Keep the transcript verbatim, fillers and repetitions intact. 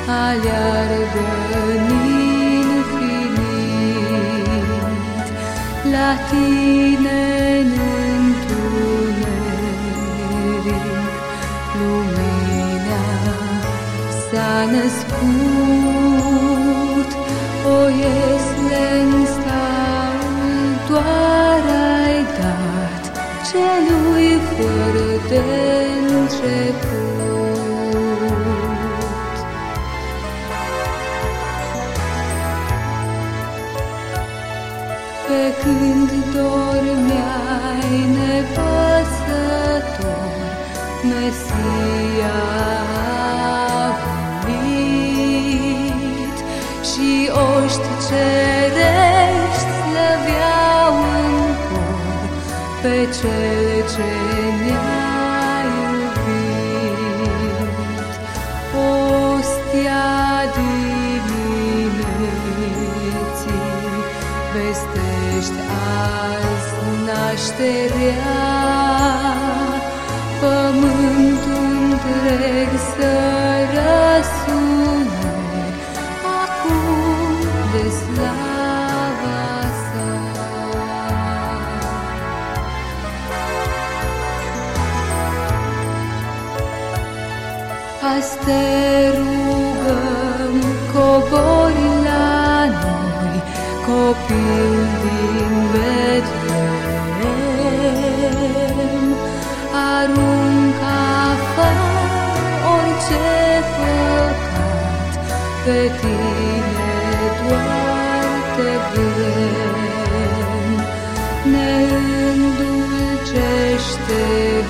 aleargă în infinit, la tine în întuneric, lumina s-a născut. O Iesle, în staul doar ai dat celui fără de început. Pe când dormeai nepăsător, Mesia a venit și oști cerești slăveau în cor pe Cel ce ne-a iubit. Ostia dimineții vestești azi nașterea, pământul întreg să răsune acum de slava sa. Azi te rugăm, cobori la noi, copil din Betlehem, aruncă afară orice păcat, pe tine doar te vrem, ne îndulcește